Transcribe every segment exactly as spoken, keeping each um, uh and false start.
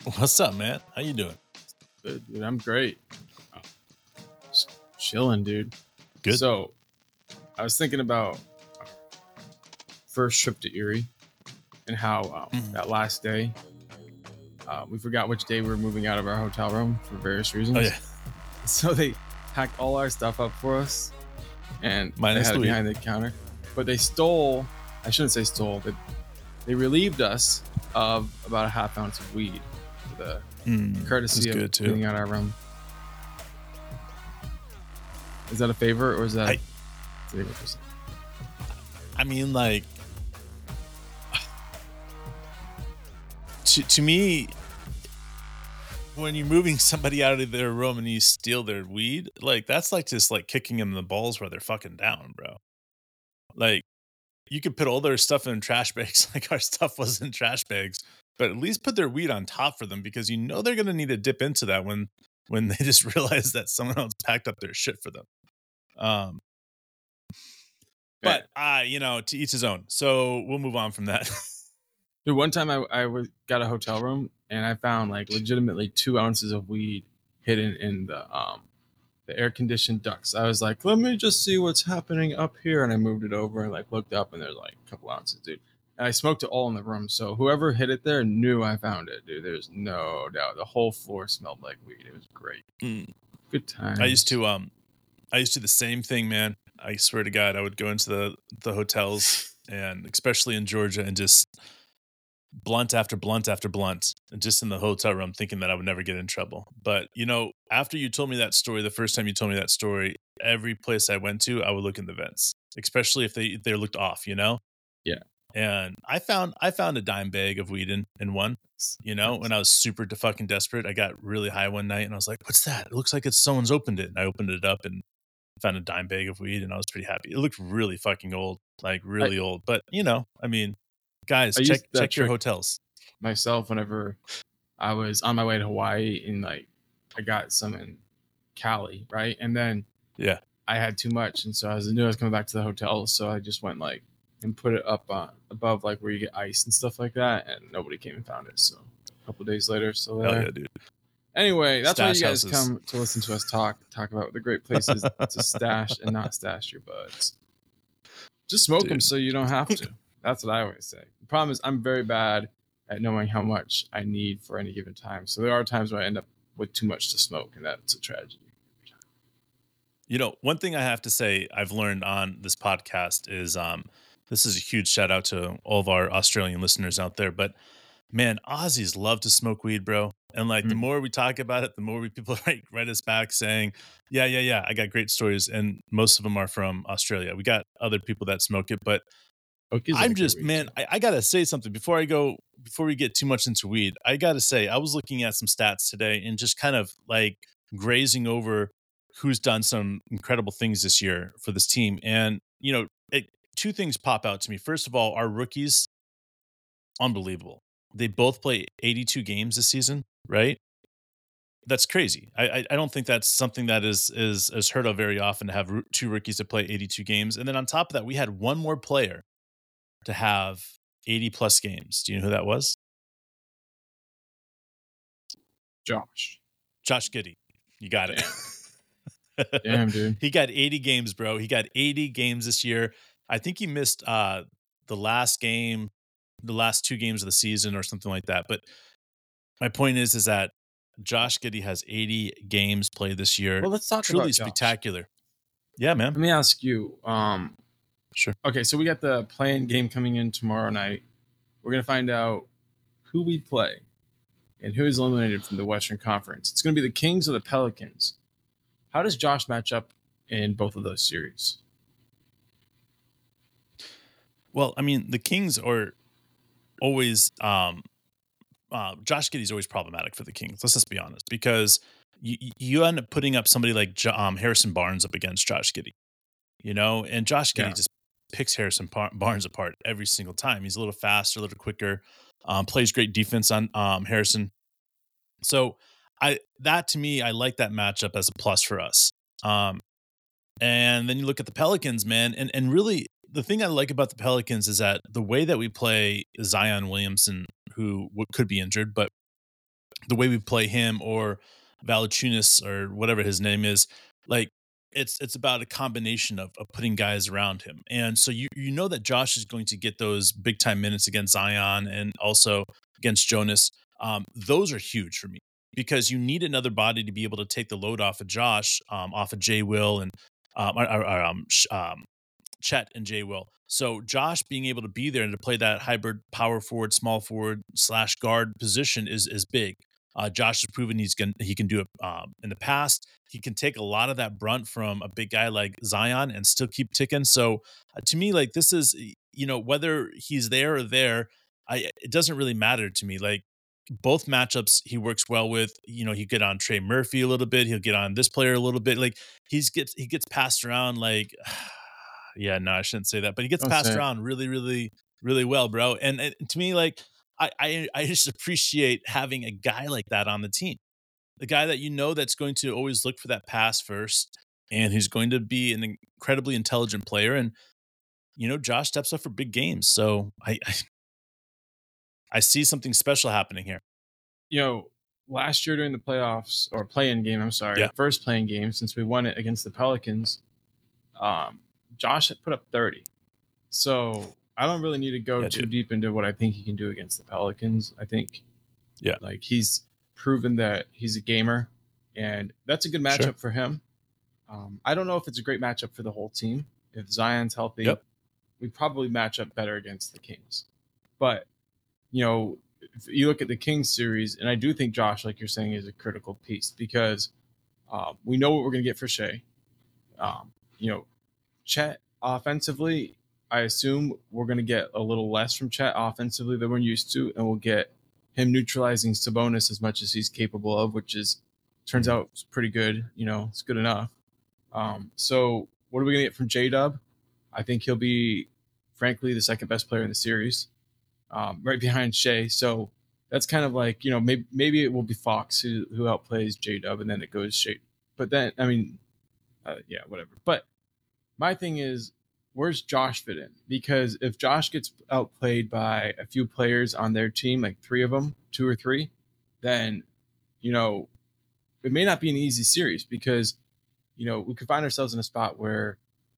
What's up, man? How you doing? Good, dude. I'm great. Oh, just chilling, dude. Good. So, I was thinking about our first trip to Erie and how um, Mhm. that last day, uh, we forgot which day we were moving out of our hotel room for various reasons. Oh yeah, So they packed all our stuff up for us, and Minus they had the it weed. behind the counter. But they stole. I shouldn't say stole. But they relieved us of about a half ounce of weed for the Mm, courtesy that's of good too. cleaning out our room. Is that a favor or is that? I- zero percent? I mean, like, to to me, when you're moving somebody out of their room and you steal their weed, like that's like just like kicking them in the balls where they're fucking down, bro. Like, you could put all their stuff in trash bags, like our stuff was in trash bags, but at least put their weed on top for them because you know they're gonna need to dip into that when when they just realize that someone else packed up their shit for them. Um, but uh, you know, to each his own. So we'll move on from that. Dude, one time I, I was, got a hotel room and I found like legitimately two ounces of weed hidden in the um the air conditioned ducts. I was like, let me just see what's happening up here, and I moved it over and like looked up and there's like a couple ounces, dude. And I smoked it all in the room, so whoever hid it there knew I found it, dude. There's no doubt. The whole floor smelled like weed. It was great. Mm. Good times. I used to um I used to do the same thing, man. I swear to God, I would go into the the hotels and especially in Georgia and just blunt after blunt after blunt, and just in the hotel room thinking that I would never get in trouble. But you know, after you told me that story, the first time you told me that story, every place I went to, I would look in the vents, especially if they if they looked off, you know? Yeah. And I found I found a dime bag of weed in, in one. You know, when I was super de- fucking desperate, I got really high one night and I was like, "What's that? It looks like it's someone's opened it." And I opened it up and found a dime bag of weed, and I was pretty happy. It looked really fucking old, like really old. But you know, I mean, guys, I check used that check your trick hotels. myself whenever I was on my way to Hawaii and like I got some in Cali, right? And then Yeah, I had too much, and so I was, I knew I was coming back to the hotel, so I just went like and put it up uh, above like where you get ice and stuff like that, and nobody came and found it. So a couple days later, still there. hell yeah, dude. Anyway, that's why Stash you guys houses. come to listen to us talk talk about the great places to stash and not stash your buds. Just smoke them Dude. so you don't have to. That's what I always say. The problem is I'm very bad at knowing how much I need for any given time. So there are times where I end up with too much to smoke, and that's a tragedy. You know, one thing I have to say I've learned on this podcast is um this is a huge shout out to all of our Australian listeners out there, but man, Aussies love to smoke weed, bro. And like the Mm. more we talk about it, the more we people like write us back saying, "Yeah, yeah, yeah, I got great stories." And most of them are from Australia. We got other people that smoke it, but Okies I'm like their just, weed, man, too. I, I gotta say something before I go, before we get too much into weed. I gotta say, I was looking at some stats today and just kind of like grazing over who's done some incredible things this year for this team. And, you know, it, two things pop out to me. First of all, our rookies, unbelievable. They both play eighty-two games this season, right? That's crazy. I, I I don't think that's something that is is is heard of very often to have roo- two rookies to play eighty-two games. And then on top of that, we had one more player to have eighty plus games. Do you know who that was? Josh. Josh Giddey. You got Damn. it. Damn, dude. He got eighty games, bro. He got eighty games this year. I think he missed uh the last game, the last two games of the season or something like that. But my point is is that Josh Giddey has eighty games played this year. Well, let's talk Truly about Josh. spectacular. Yeah, man. Let me ask you. Um, Sure. okay, so we got the playing game coming in tomorrow night. We're gonna find out who we play and who is eliminated from the Western Conference. It's gonna be the Kings or the Pelicans. How does Josh match up in both of those series? Well, I mean, the Kings are always um uh, Josh Giddey's always problematic for the Kings. Let's just be honest, because you you end up putting up somebody like Jo- um, Harrison Barnes up against Josh Giddey, you know, and Josh Giddey Yeah. just picks Harrison Par- Barnes apart every single time. He's a little faster, a little quicker, um, plays great defense on um, Harrison. So I that to me, I like that matchup as a plus for us. Um, and then you look at the Pelicans, man, and and really the thing I like about the Pelicans is that the way that we play Zion Williamson, who w- could be injured, but the way we play him or Valanciunas or whatever his name is, like it's it's about a combination of, of putting guys around him. And so you you know that Josh is going to get those big time minutes against Zion and also against Jonas. Um, those are huge for me because you need another body to be able to take the load off of Josh, um, off of Jay Will and um, or, or, or, um, sh- um, Chet and Jay Will. So Josh being able to be there and to play that hybrid power forward, small forward slash guard position is is big. Uh, Josh has proven he's can he can do it um, in the past. He can take a lot of that brunt from a big guy like Zion and still keep ticking. So uh, to me, like this is you know whether he's there or there, I it doesn't really matter to me. Like both matchups he works well with. You know, he get on Trey Murphy a little bit. He'll get on this player a little bit. Like he's gets he gets passed around like yeah, no, I shouldn't say that, but he gets Don't passed say it. around really, really, really well, bro. And, and to me, like I, I I just appreciate having a guy like that on the team. The guy that you know that's going to always look for that pass first and who's going to be an incredibly intelligent player. And you know, Josh steps up for big games. So I I, I see something special happening here. You know, last year during the playoffs or play-in game, I'm sorry, Yeah. first playing game since we won it against the Pelicans, um, Josh had put up thirty. So I don't really need to go Yeah, too dude. deep into what I think he can do against the Pelicans. I think Yeah. like he's proven that he's a gamer, and that's a good matchup Sure. for him. Um, I don't know if it's a great matchup for the whole team. If Zion's healthy, Yep. we probably match up better against the Kings. But you know, if you look at the Kings series, and I do think Josh, like you're saying, is a critical piece because um, we know what we're going to get for Shea. Um, you know, Chet offensively, I assume we're going to get a little less from Chet offensively than we're used to, and we'll get him neutralizing Sabonis as much as he's capable of, which is turns Mhm. out it's pretty good. You know, it's good enough. Um, so what are we going to get from J Dub? I think he'll be, frankly, the second best player in the series, um, right behind Shea. So that's kind of like, you know, maybe maybe it will be Fox who who outplays J Dub, and then it goes Shea. But then, I mean, uh, yeah, whatever. But my thing is, where's Josh fit in? Because if Josh gets outplayed by a few players on their team, like three of them, two or three, then, you know, it may not be an easy series because, you know, we could find ourselves in a spot where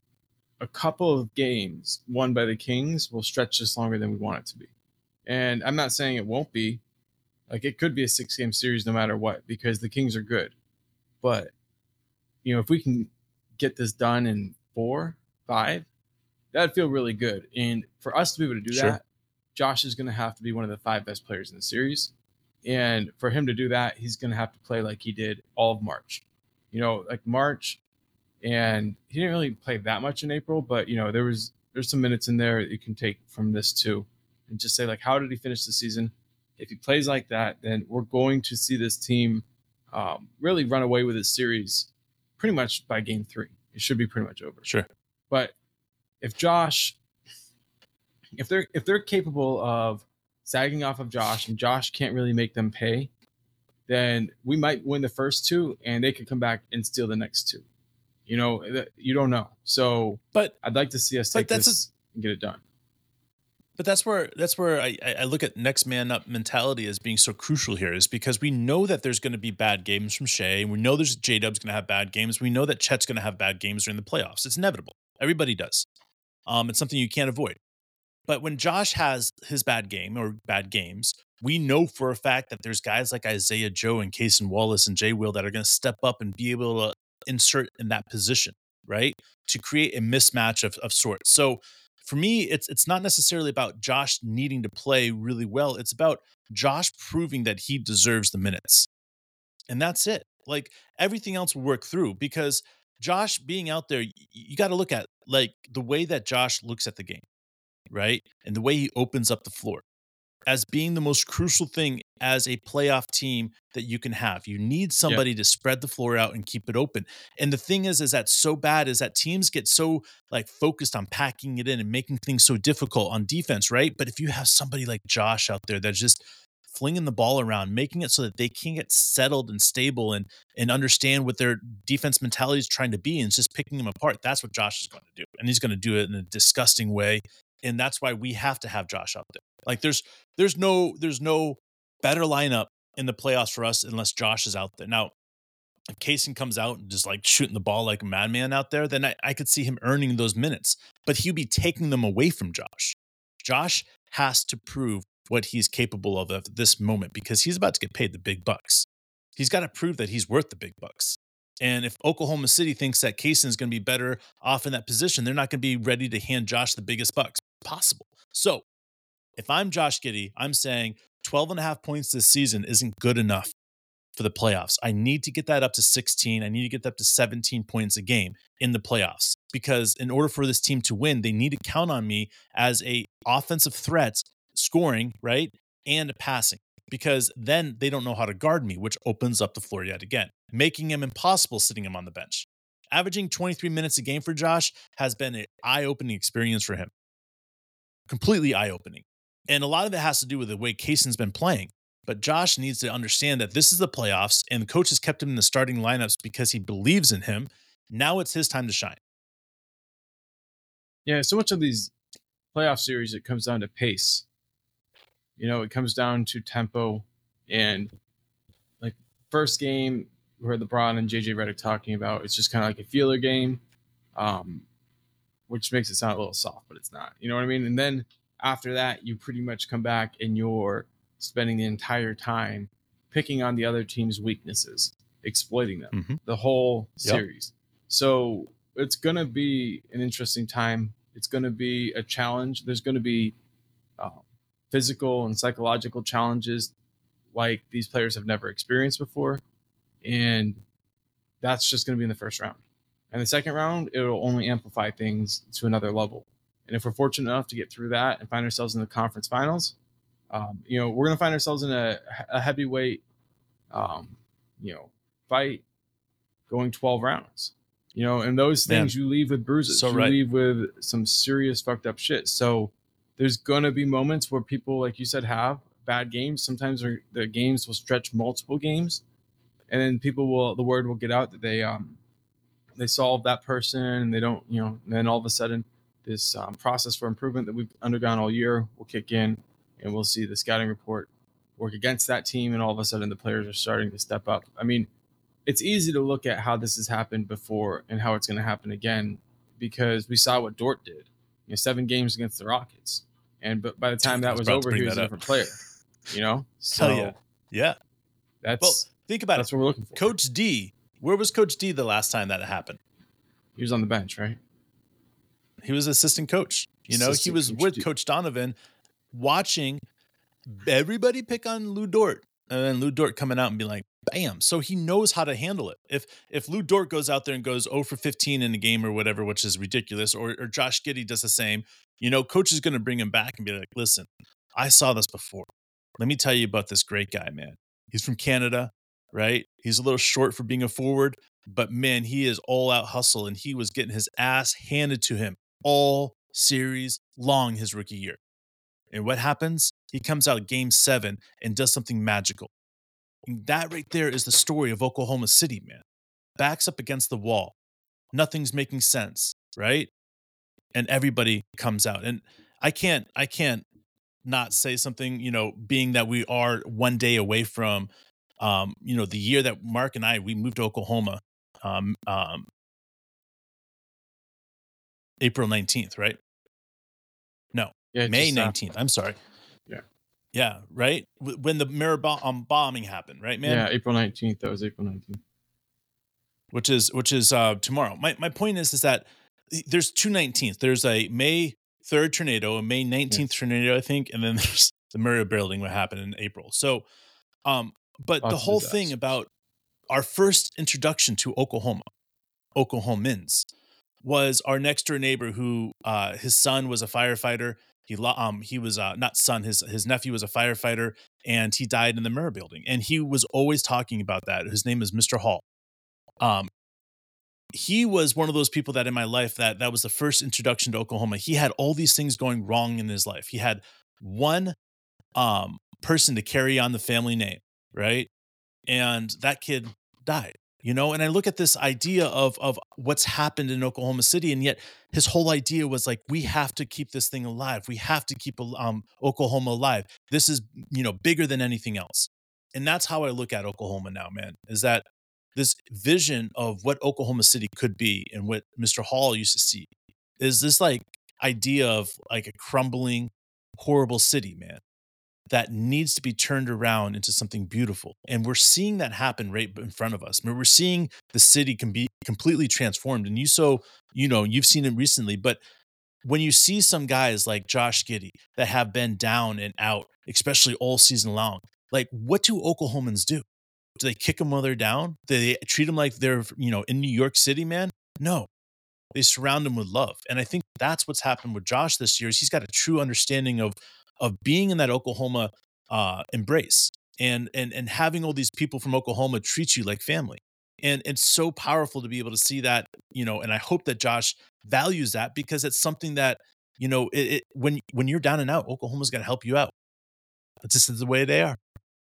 a couple of games won by the Kings will stretch us longer than we want it to be. And I'm not saying it won't be. Like it could be a six game series no matter what because the Kings are good. But, you know, if we can get this done in four, five, that'd feel really good. And for us to be able to do Sure. that, Josh is going to have to be one of the five best players in the series. And for him to do that, he's going to have to play like he did all of March. You know, like March, and he didn't really play that much in April, but you know, there was there's some minutes in there that you can take from this too, and just say like, how did he finish the season? If he plays like that, then we're going to see this team um, really run away with this series pretty much by game three. It should be pretty much over. Sure. But if Josh, if they're if they're capable of sagging off of Josh and Josh can't really make them pay, then we might win the first two and they could come back and steal the next two. You know, you don't know. So But I'd like to see us take but that's this and get it done. But that's where that's where I, I I look at next man up mentality as being so crucial here is because we know that there's going to be bad games from Shea. We know there's J Dub's going to have bad games. We know that Chet's going to have bad games during the playoffs. It's inevitable. Everybody does. Um, it's something you can't avoid. But when Josh has his bad game or bad games, we know for a fact that there's guys like Isaiah Joe and Cason Wallace and Jay Will that are going to step up and be able to insert in that position, right? To create a mismatch of, of sorts. So for me, it's it's not necessarily about Josh needing to play really well. It's about Josh proving that he deserves the minutes. And that's it. Like everything else will work through because Josh being out there, y- you got to look at like the way that Josh looks at the game, right? And the way he opens up the floor as being the most crucial thing as a playoff team that you can have. You need Yeah. somebody to spread the floor out and keep it open. And the thing is, is that so bad is that teams get so like focused on packing it in and making things so difficult on defense, right? But if you have somebody like Josh out there that's just flinging the ball around, making it so that they can get settled and stable and and understand what their defense mentality is trying to be and just picking them apart. That's what Josh is going to do. And he's going to do it in a disgusting way. And that's why we have to have Josh out there. Like there's there's no there's no better lineup in the playoffs for us unless Josh is out there. Now, if Kaysen comes out and just like shooting the ball like a madman out there, then I, I could see him earning those minutes, but he'll be taking them away from Josh. Josh has to prove what he's capable of at this moment because he's about to get paid the big bucks. He's got to prove that he's worth the big bucks. And if Oklahoma City thinks that Kaysen is going to be better off in that position, they're not going to be ready to hand Josh the biggest bucks possible. So if I'm Josh Giddey, I'm saying twelve and a half points this season isn't good enough for the playoffs. I need to get that up to sixteen. I need to get that up to seventeen points a game in the playoffs because in order for this team to win, they need to count on me as a offensive threat, scoring, right, and passing because then they don't know how to guard me, which opens up the floor yet again, making him impossible sitting him on the bench. Averaging twenty-three minutes a game for Josh has been an eye-opening experience for him. Completely eye-opening. And a lot of it has to do with the way Kaysen's been playing. But Josh needs to understand that this is the playoffs, and the coach has kept him in the starting lineups because he believes in him. Now it's his time to shine. Yeah, so much of these playoff series, it comes down to pace. You know, it comes down to tempo. And like first game, we heard LeBron and J J Redick talking about, it's just kind of like a feeler game, um, which makes it sound a little soft, but it's not. You know what I mean? And then after that, you pretty much come back and you're spending the entire time picking on the other team's weaknesses, exploiting them, mm-hmm. the whole series. Yep. So it's going to be an interesting time. It's going to be a challenge. There's going to be uh, physical and psychological challenges like these players have never experienced before. And that's just going to be in the first round. And the second round, it'll only amplify things to another level. And if we're fortunate enough to get through that and find ourselves in the conference finals, Um, you know, we're going to find ourselves in a, a heavyweight, um, you know, fight going twelve rounds, you know, and those things Man, you leave with bruises, so you right. leave with some serious fucked up shit. So there's going to be moments where people, like you said, have bad games. Sometimes the games will stretch multiple games and then people will, the word will get out that they, um, they solve that person and they don't, you know, and then all of a sudden this um, process for improvement that we've undergone all year will kick in. And we'll see the scouting report work against that team. And all of a sudden the players are starting to step up. I mean, it's easy to look at how this has happened before and how it's going to happen again, because we saw what Dort did, you know, seven games against the Rockets. And but by the time that was over, he was a different player, you know? So Hell yeah. Yeah. That's, well, think about that's it. what we're looking for. Coach D, where was Coach D the last time that happened? He was on the bench, right? He was assistant coach. You know, assistant he was coach with D. Coach Donovan, watching everybody pick on Lou Dort, and then Lou Dort coming out and be like, bam. So he knows how to handle it. If if Lou Dort goes out there and goes zero for fifteen in a game or whatever, which is ridiculous, or, or Josh Giddey does the same, you know, coach is going to bring him back and be like, listen, I saw this before. Let me tell you about this great guy, man. He's from Canada, right? He's a little short for being a forward, but man, he is all out hustle, and he was getting his ass handed to him all series long his rookie year. And what happens? He comes out game seven and does something magical. And that right there is the story of Oklahoma City, man. Backs up against the wall. Nothing's making sense, right? And everybody comes out. And I can't, I can't not say something, you know, being that we are one day away from, um, you know, the year that Mark and I, we moved to Oklahoma, um, um, April nineteenth, right? No. Yeah, May nineteenth. I'm sorry. Yeah. Yeah. Right. When the mirror bo- um, bombing happened, right, man? Yeah. April nineteenth. That was April nineteenth. Which is, which is uh, tomorrow. My, my point is, is that there's two nineteenths. There's a May third tornado, a May nineteenth yes. tornado, I think. And then there's the mirror building, what happened in April. So, um, but Lots the whole thing about our first introduction to Oklahoma, Oklahomans, was our next door neighbor who, uh, his son was a firefighter. He um he was uh, not son his his nephew was a firefighter, and he died in the mirror building. And he was always talking about that. His name is Mister Hall. Um, he was one of those people that in my life that that was the first introduction to Oklahoma. He had all these things going wrong in his life. He had one um person to carry on the family name, right? And that kid died. You know, and I look at this idea of of what's happened in Oklahoma City, and yet his whole idea was like, we have to keep this thing alive. We have to keep um, Oklahoma alive. This is, you know, bigger than anything else. And that's how I look at Oklahoma now, man, is that this vision of what Oklahoma City could be and what Mister Hall used to see is this like idea of like a crumbling, horrible city, man, that needs to be turned around into something beautiful. And we're seeing that happen right in front of us. I mean, we're seeing the city can be completely transformed. And you so, you know, you've seen it recently, but when you see some guys like Josh Giddey that have been down and out, especially all season long, like what do Oklahomans do? Do they kick them while they're down? Do they treat them like they're, you know, in New York City, man? No, they surround them with love. And I think that's what's happened with Josh this year is he's got a true understanding of, of being in that Oklahoma uh, embrace and, and, and having all these people from Oklahoma treat you like family. And it's so powerful to be able to see that, you know, and I hope that Josh values that because it's something that, you know, it, it when, when you're down and out, Oklahoma's going to help you out. It's just the way they are.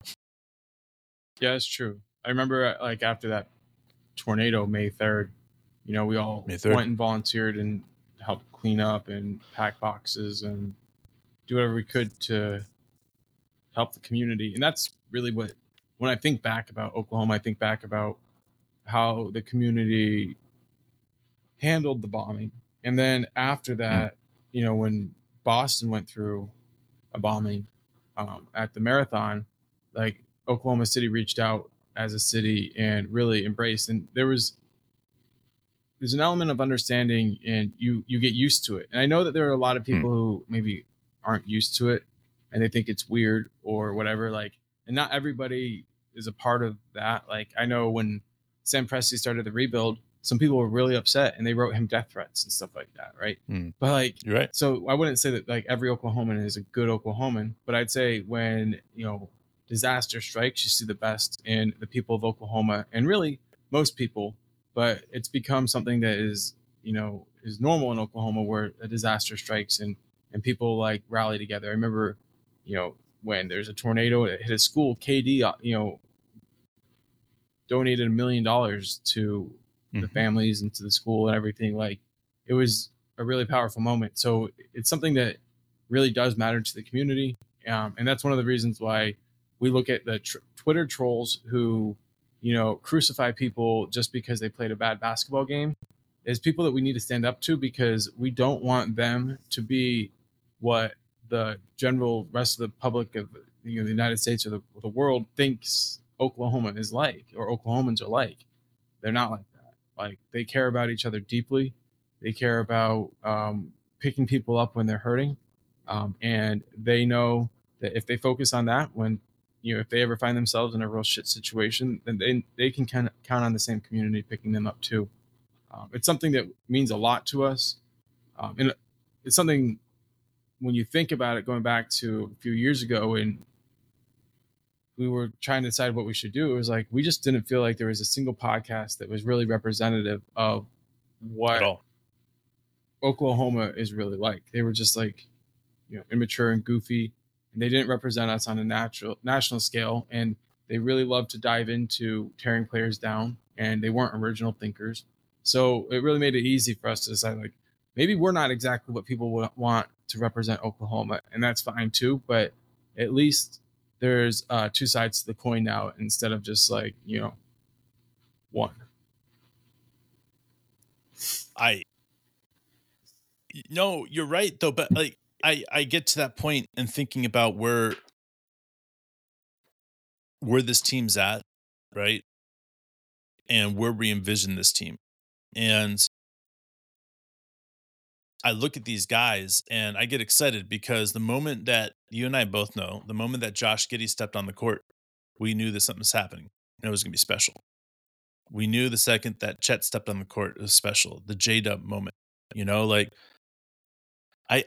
Yeah, it's true. I remember uh, like after that tornado, May third, you know, we all May third. went and volunteered and helped clean up and pack boxes and do whatever we could to help the community. And that's really what, when I think back about Oklahoma, I think back about how the community handled the bombing. And then after that, you know, when Boston went through a bombing um, at the marathon, like Oklahoma City reached out as a city and really embraced. And there was there's an element of understanding, and you you get used to it. And I know that there are a lot of people Hmm. who maybe aren't used to it, and they think it's weird or whatever. Like, and not everybody is a part of that. Like, I know when Sam Presti started the rebuild, some people were really upset and they wrote him death threats and stuff like that, right? Hmm. But like, You're right. so I wouldn't say that like every Oklahoman is a good Oklahoman, but I'd say when, you know, disaster strikes, you see the best in the people of Oklahoma and really most people. But it's become something that is, you know, is normal in Oklahoma where a disaster strikes and and people like rally together. I remember, you know, when there's a tornado that hit a school, K D, uh, you know, donated a million dollars to the Mhm. families and to the school and everything. Like, it was a really powerful moment. So it's something that really does matter to the community, um, and that's one of the reasons why we look at the tr- Twitter trolls who, you know, crucify people just because they played a bad basketball game, is people that we need to stand up to because we don't want them to be what the general rest of the public of, you know, the United States or the, the world thinks Oklahoma is like or Oklahomans are like. They're not like that. Like, they care about each other deeply. They care about um, picking people up when they're hurting, um, and they know that if they focus on that, when, you know, if they ever find themselves in a real shit situation, then they they can kind of count on the same community picking them up too. Um, it's something that means a lot to us, um, and it's something when you think about it, going back to a few years ago and we were trying to decide what we should do, it was like we just didn't feel like there was a single podcast that was really representative of At what all. Oklahoma is really like. They were just like, you know, immature and goofy, and they didn't represent us on a natural national scale. And they really loved to dive into tearing players down, and they weren't original thinkers. So it really made it easy for us to decide, like, maybe we're not exactly what people would want to represent Oklahoma, and that's fine too. But at least there's uh, two sides to the coin now instead of just like, you know, one. I no, you're right though, but like I I get to that point and thinking about where where this team's at, right? And where we envision this team. And I look at these guys and I get excited because the moment that you and I both know, the moment that Josh Giddey stepped on the court, we knew that something was happening and it was going to be special. We knew the second that Chet stepped on the court, it was special. The J Dub moment, you know, like I,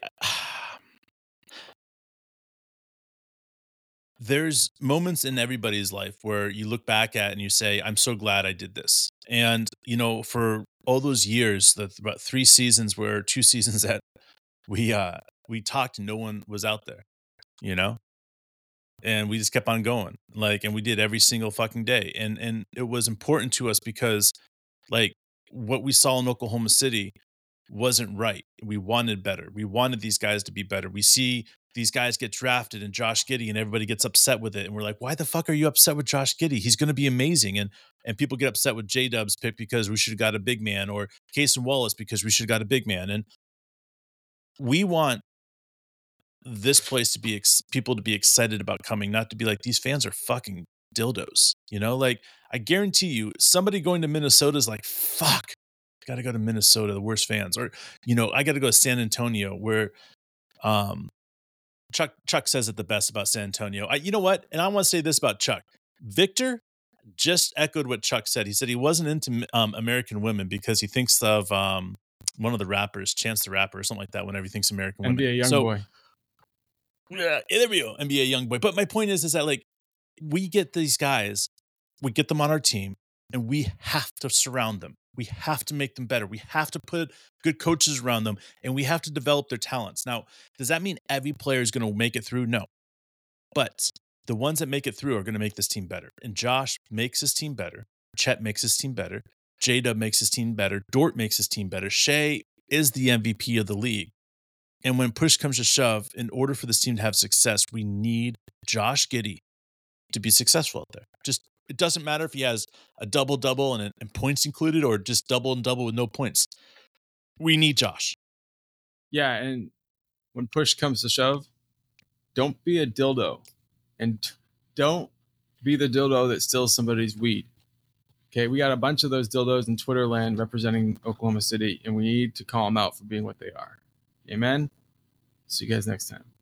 there's moments in everybody's life where you look back at and you say, I'm so glad I did this. And, you know, for all those years, the about three seasons where two seasons that we, uh, we talked and no one was out there, you know, and we just kept on going, like, and we did every single fucking day. And, and it was important to us because like what we saw in Oklahoma City wasn't right. We wanted better. We wanted these guys to be better. We see these guys get drafted and Josh Giddey and everybody gets upset with it. And we're like, why the fuck are you upset with Josh Giddey? He's going to be amazing. And and people get upset with J-Dub's pick because we should have got a big man, or Cason Wallace because we should have got a big man. And we want this place to be ex- people to be excited about coming, not to be like, these fans are fucking dildos. You know, like I guarantee you somebody going to Minnesota is like, fuck, I got to go to Minnesota, the worst fans. Or, you know, I got to go to San Antonio where, um, Chuck Chuck says it the best about San Antonio. I, you know what? And I want to say this about Chuck. Victor just echoed what Chuck said. He said he wasn't into um, American women because he thinks of um, one of the rappers, Chance the Rapper, or something like that. Whenever he thinks American women, N B A young so, boy. Yeah, there we go, N B A young boy. But my point is, is that like we get these guys, we get them on our team, and we have to surround them. We have to make them better. We have to put good coaches around them, and we have to develop their talents. Now, does that mean every player is going to make it through? No. But the ones that make it through are going to make this team better. And Josh makes his team better. Chet makes his team better. J-Dub makes his team better. Dort makes his team better. Shea is the M V P of the league. And when push comes to shove, in order for this team to have success, we need Josh Giddey to be successful out there. Just it doesn't matter if he has a double-double and, and points included, or just double and double with no points. We need Josh. Yeah, and when push comes to shove, don't be a dildo. And don't be the dildo that steals somebody's weed. Okay, we got a bunch of those dildos in Twitter land representing Oklahoma City, and we need to call them out for being what they are. Amen? See you guys next time.